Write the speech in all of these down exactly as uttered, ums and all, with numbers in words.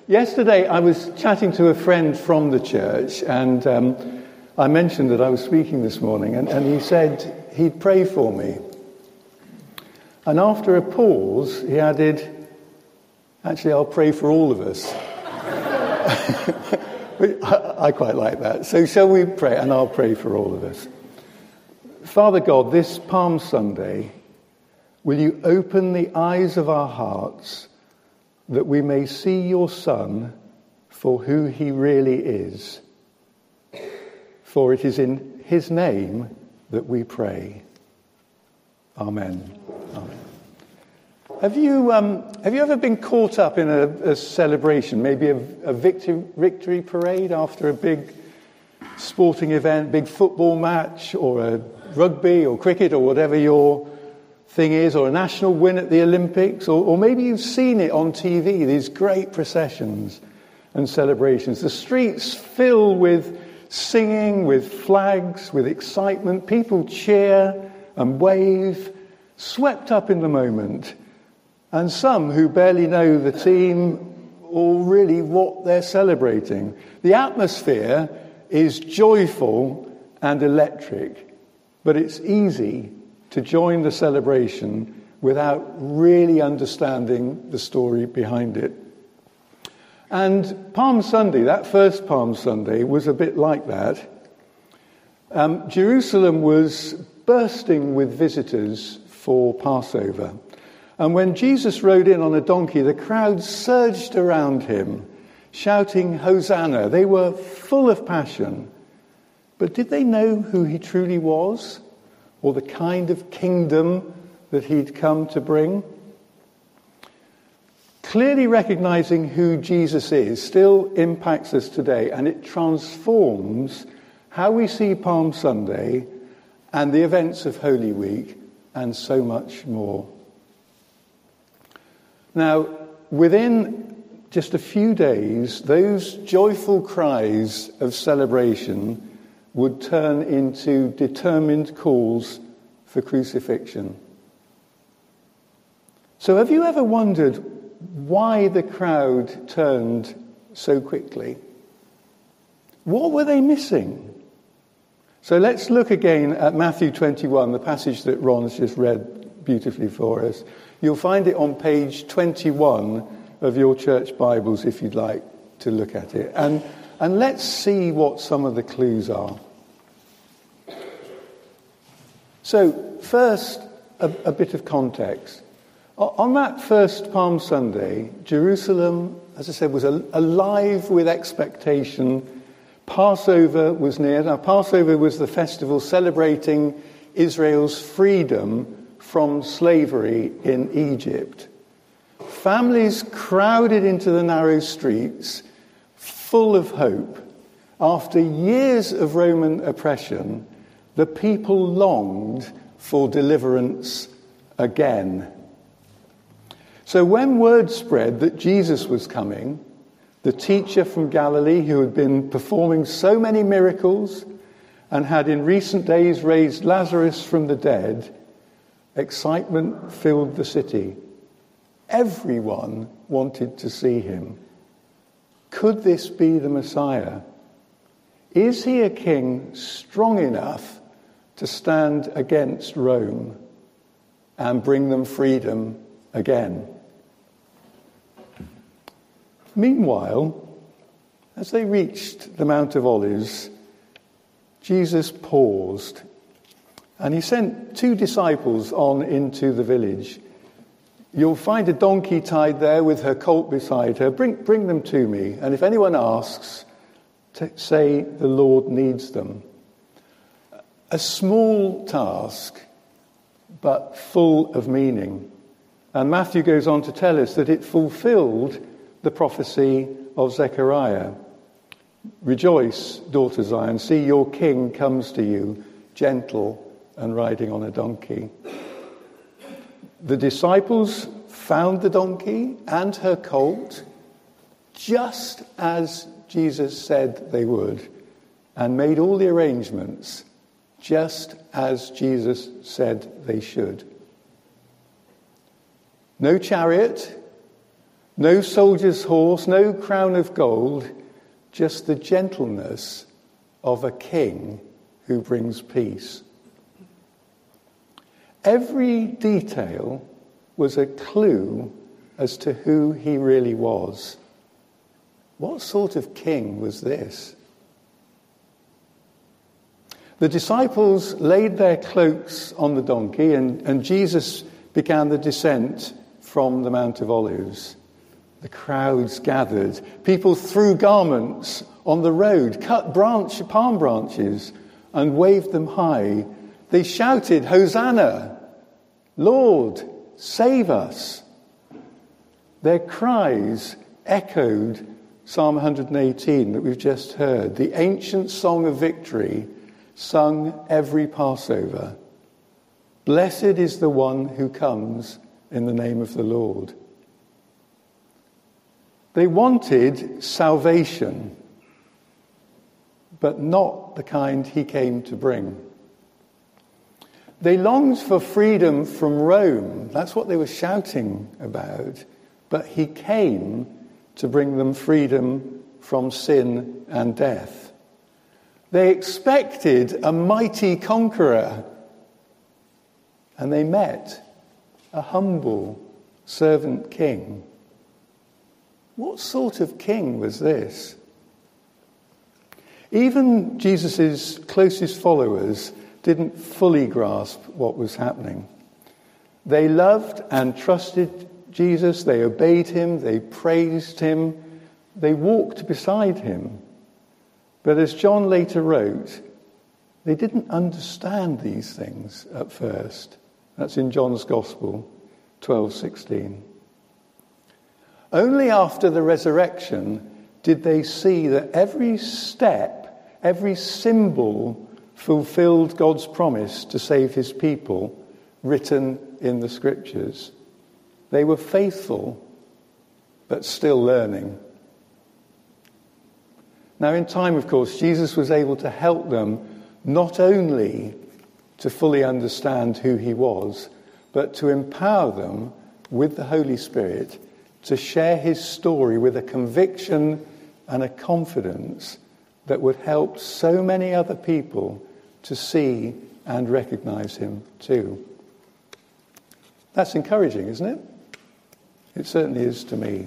Yesterday I was chatting to a friend from the church, and um, I mentioned that I was speaking this morning, and, and he said he'd pray for me. And after a pause, he added, actually, I'll pray for all of us. I, I quite like that. So shall we pray? And I'll pray for all of us. Father God, this Palm Sunday, will you open the eyes of our hearts that we may see your Son for who he really is? For it is in his name that we pray. Amen. Amen. Have you um, have you ever been caught up in a, a celebration, maybe a, a victory, victory parade after a big sporting event, big football match, or a rugby or cricket or whatever your thing is, or a national win at the Olympics, or, or maybe you've seen it on T V, these great processions and celebrations. The streets fill with singing, with flags, with excitement. People cheer and wave, swept up in the moment. And some who barely know the team or really what they're celebrating. The atmosphere is joyful and electric, but it's easy to join the celebration without really understanding the story behind it. And Palm Sunday, that first Palm Sunday, was a bit like that. Um, Jerusalem was bursting with visitors for Passover. And when Jesus rode in on a donkey, the crowd surged around him, shouting, Hosanna. They were full of passion. But did they know who he truly was? Or the kind of kingdom that he'd come to bring? Clearly recognizing who Jesus is still impacts us today, and it transforms how we see Palm Sunday and the events of Holy Week and so much more. Now, within just a few days, those joyful cries of celebration would turn into determined calls for crucifixion. So have you ever wondered why the crowd turned so quickly? What were they missing? So let's look again at Matthew twenty-one, the passage that Ron's just read beautifully for us. You'll find it on page twenty-one of your church Bibles if you'd like to look at it. And, and let's see what some of the clues are. So first, a, a bit of context. On that first Palm Sunday, Jerusalem, as I said, was alive with expectation. Passover was near. Now, Passover was the festival celebrating Israel's freedom from slavery in Egypt. Families crowded into the narrow streets, full of hope. After years of Roman oppression, the people longed for deliverance again. So when word spread that Jesus was coming, the teacher from Galilee who had been performing so many miracles and had in recent days raised Lazarus from the dead, excitement filled the city. Everyone wanted to see him. Could this be the Messiah? Is he a king strong enough to stand against Rome and bring them freedom again? Meanwhile, as they reached the Mount of Olives, Jesus paused and he sent two disciples on into the village. You'll find a donkey tied there with her colt beside her. Bring, bring them to me. And if anyone asks, to say the Lord needs them. A small task, but full of meaning. And Matthew goes on to tell us that it fulfilled the prophecy of Zechariah. Rejoice, daughter Zion, see your king comes to you, gentle and riding on a donkey. The disciples found the donkey and her colt just as Jesus said they would, and made all the arrangements just as Jesus said they should. No chariot, No soldier's horse, no crown of gold, just the gentleness of a king who brings peace. Every detail was a clue as to who he really was. What sort of king was this? The disciples laid their cloaks on the donkey, and, and Jesus began the descent from the Mount of Olives. The crowds gathered. People threw garments on the road, cut branch, palm branches, and waved them high. They shouted, "Hosanna! Lord, save us!" Their cries echoed Psalm one hundred eighteen that we've just heard, the ancient song of victory sung every Passover. Blessed is the one who comes in the name of the Lord. They wanted salvation, but not the kind he came to bring. They longed for freedom from Rome. That's what they were shouting about. But he came to bring them freedom from sin and death. They expected a mighty conqueror, and they met a humble servant king. What sort of king was this? Even Jesus' closest followers didn't fully grasp what was happening. They loved and trusted Jesus, they obeyed him, they praised him, they walked beside him. But as John later wrote, they didn't understand these things at first. That's in John's Gospel, twelve sixteen. Only after the resurrection did they see that every step, every symbol fulfilled God's promise to save his people, written in the Scriptures. They were faithful, but still learning. Now, in time, of course, Jesus was able to help them not only to fully understand who he was, but to empower them with the Holy Spirit to share his story with a conviction and a confidence that would help so many other people to see and recognize him too. That's encouraging, isn't it? It certainly is to me.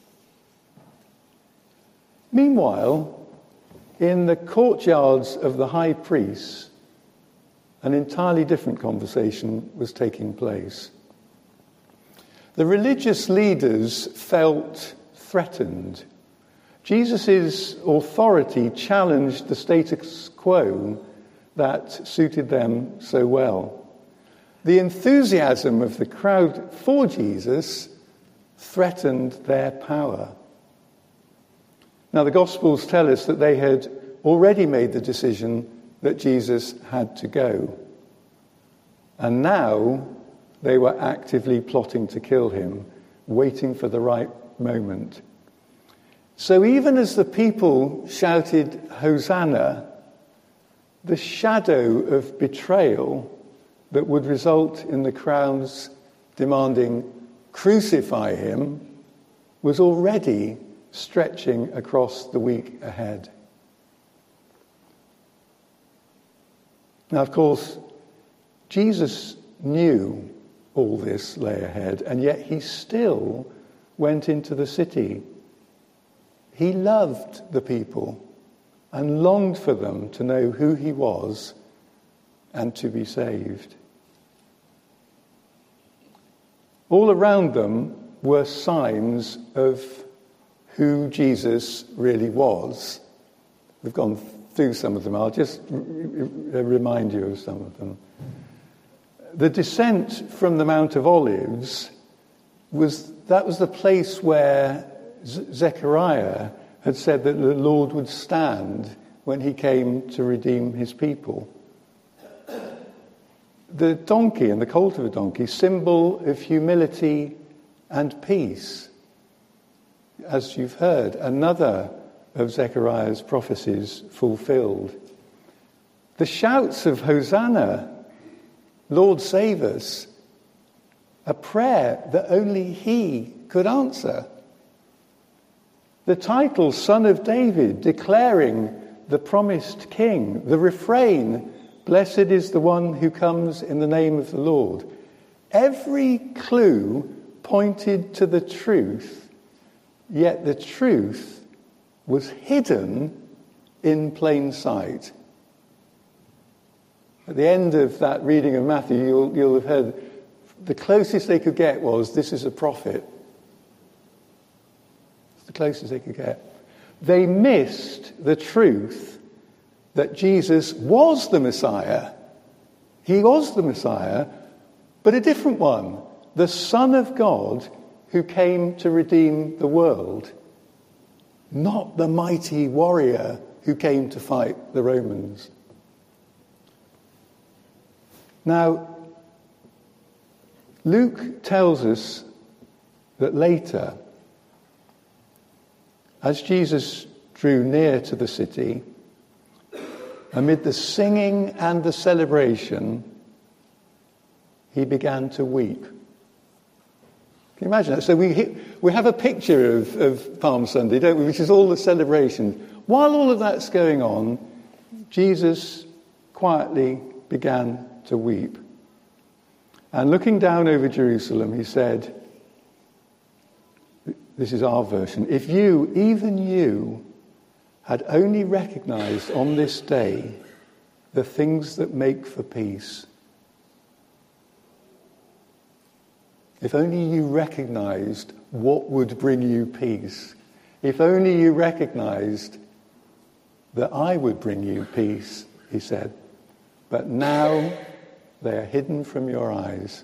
Meanwhile, in the courtyards of the high priests, an entirely different conversation was taking place. The religious leaders felt threatened. Jesus' authority challenged the status quo that suited them so well. The enthusiasm of the crowd for Jesus threatened their power. Now, the Gospels tell us that they had already made the decision that Jesus had to go. And now they were actively plotting to kill him, waiting for the right moment. So even as the people shouted, "Hosanna," the shadow of betrayal that would result in the crowds demanding, "Crucify him," was already stretching across the week ahead. Now, of course, Jesus knew all this lay ahead, and yet he still went into the city. He loved the people and longed for them to know who he was and to be saved. All around them were signs of who Jesus really was. We've gone through some of them. I'll just r- remind you of some of them. The descent from the Mount of Olives was that was the place where Z- Zechariah had said that the Lord would stand when he came to redeem his people. The donkey and the colt of a donkey, symbol of humility and peace. As you've heard, another of Zechariah's prophecies fulfilled. The shouts of Hosanna, Lord save us, a prayer that only he could answer. The title, Son of David, declaring the promised king. The refrain, blessed is the one who comes in the name of the Lord. Every clue pointed to the truth, yet the truth was hidden in plain sight. At the end of that reading of Matthew, you'll, you'll have heard the closest they could get was, this is a prophet. It's the closest they could get. They missed the truth that Jesus was the Messiah. He was the Messiah, but a different one. The Son of God who came to redeem the world. Not the mighty warrior who came to fight the Romans. Now, Luke tells us that later, as Jesus drew near to the city, amid the singing and the celebration, he began to weep. Can you imagine that? So we we have a picture of, of Palm Sunday, don't we, which is all the celebration. While all of that's going on, Jesus quietly began to weep. And looking down over Jerusalem, he said, this is our version, if you, even you, had only recognized on this day the things that make for peace. If only you recognized what would bring you peace. If only you recognized that I would bring you peace, he said. But now they are hidden from your eyes.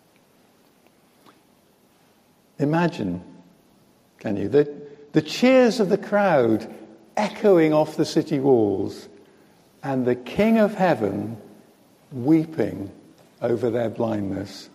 Imagine, can you, the, the cheers of the crowd echoing off the city walls and the King of Heaven weeping over their blindness.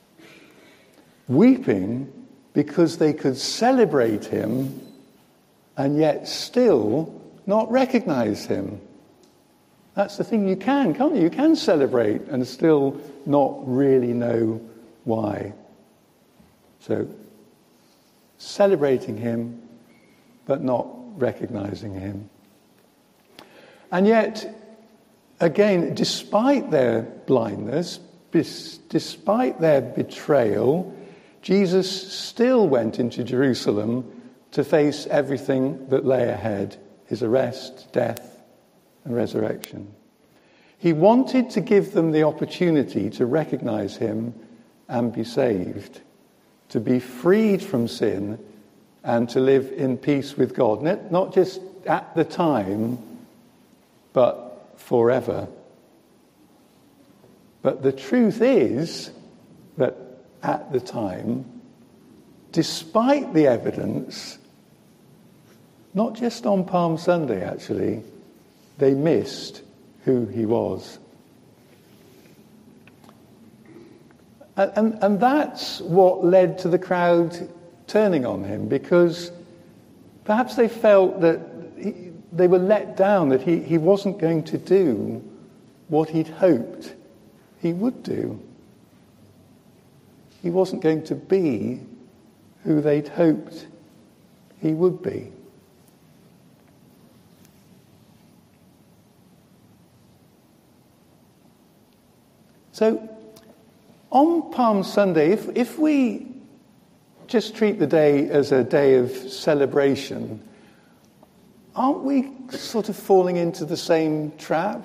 Weeping because they could celebrate him and yet still not recognize him. That's the thing, you can, can't you? You can celebrate and still not really know why. So, celebrating him, but not recognizing him. And yet, again, despite their blindness, bis- despite their betrayal, Jesus still went into Jerusalem to face everything that lay ahead, his arrest, death, and resurrection. He wanted to give them the opportunity to recognize him and be saved, to be freed from sin and to live in peace with God, not just at the time, but forever. But the truth is that at the time, despite the evidence, not just on Palm Sunday actually, they missed who he was. And, and, and that's what led to the crowd turning on him, because perhaps they felt that he, they were let down, that he, he wasn't going to do what he'd hoped he would do. He wasn't going to be who they'd hoped he would be. So, on Palm Sunday, if, if we just treat the day as a day of celebration, aren't we sort of falling into the same trap?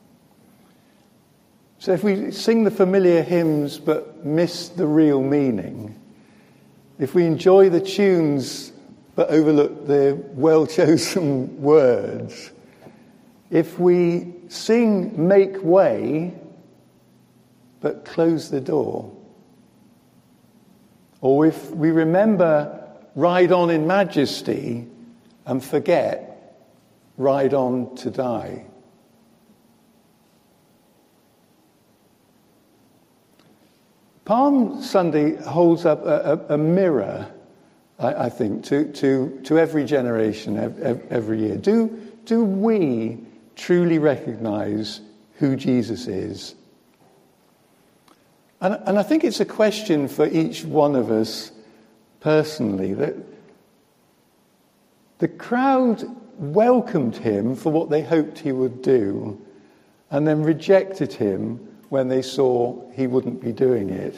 So if we sing the familiar hymns but miss the real meaning, if we enjoy the tunes but overlook the well-chosen words, if we sing Make Way but close the door, or if we remember Ride On in Majesty and forget Ride On to Die. Palm Sunday holds up a, a, a mirror, I, I think, to, to, to every generation, every, every year. Do, do we truly recognize who Jesus is? And, and I think it's a question for each one of us personally, that The crowd welcomed him for what they hoped he would do, and then rejected him when they saw he wouldn't be doing it.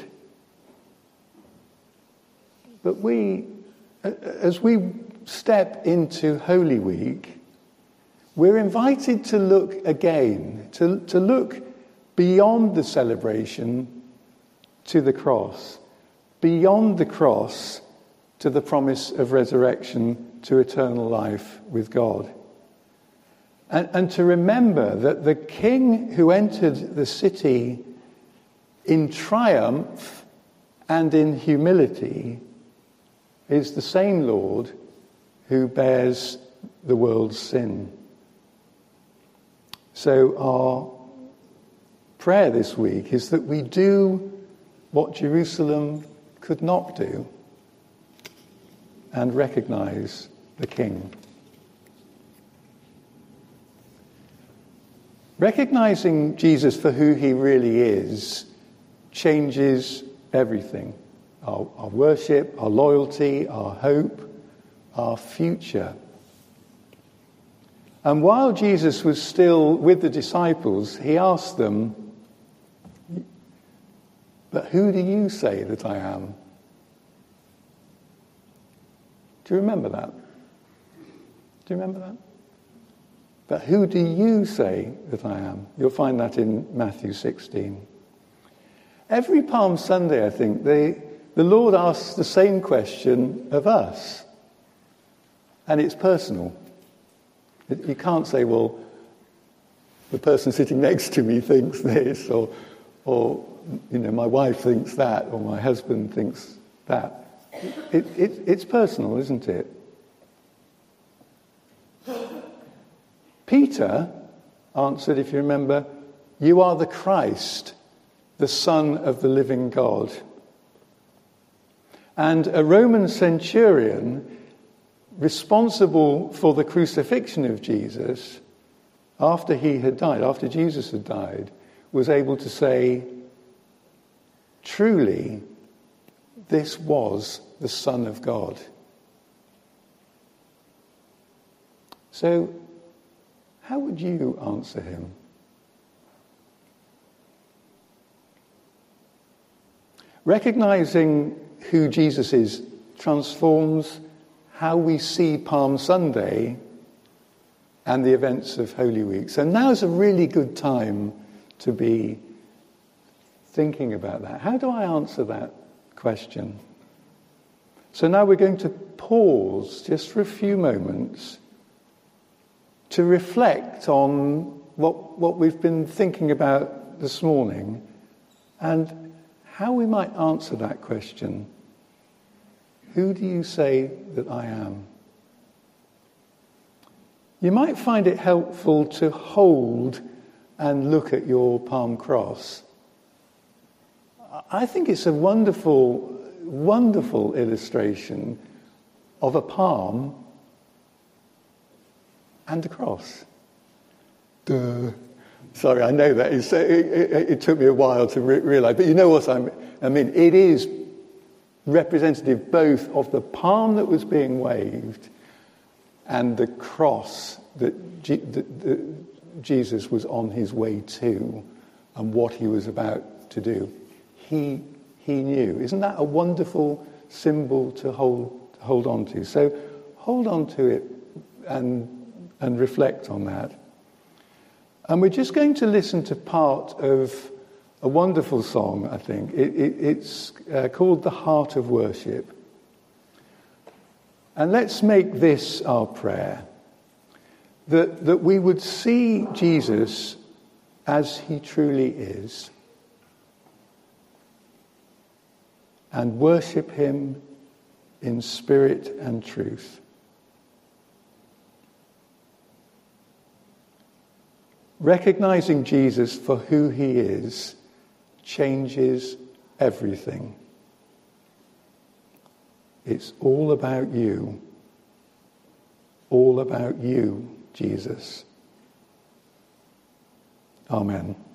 But we, as we step into Holy Week, we're invited to look again, to, to look beyond the celebration to the cross, beyond the cross to the promise of resurrection to eternal life with God. And, and to remember that the King who entered the city in triumph and in humility is the same Lord who bears the world's sin. So our prayer this week is that we do what Jerusalem could not do and recognize the King. Recognizing Jesus for who he really is changes everything. Our, our worship, our loyalty, our hope, our future. And while Jesus was still with the disciples, he asked them, "But who do you say that I am?" Do you remember that? Do you remember that? But who do you say that I am? You'll find that in Matthew sixteen. Every Palm Sunday, I think, they, the Lord asks the same question of us. And it's personal. It, you can't say, well, the person sitting next to me thinks this, or, or you know, my wife thinks that, or my husband thinks that. It, it, it's personal, isn't it? Peter answered, if you remember, "You are the Christ, the Son of the living God." And a Roman centurion responsible for the crucifixion of Jesus, after he had died, after Jesus had died, was able to say, "Truly, this was the Son of God." So, how would you answer him? Recognizing who Jesus is transforms how we see Palm Sunday and the events of Holy Week. So now's a really good time to be thinking about that. How do I answer that question? So now we're going to pause just for a few moments to reflect on what, what we've been thinking about this morning and how we might answer that question. Who do you say that I am? You might find it helpful to hold and look at your palm cross. I think it's a wonderful, wonderful illustration of a palm and a cross. Duh. Sorry, I know that. It's, it, it, it took me a while to re- realise. But you know what I'm, I mean? It is representative both of the palm that was being waved and the cross that, G- that, that Jesus was on his way to and what he was about to do. He, he knew. Isn't that a wonderful symbol to hold, to hold on to? So hold on to it and and reflect on that. And we're just going to listen to part of a wonderful song, I think. It, it, it's uh, called The Heart of Worship. And let's make this our prayer, that, that we would see Jesus as he truly is and worship him in spirit and truth. Recognizing Jesus for who he is changes everything. It's all about you. All about you, Jesus. Amen.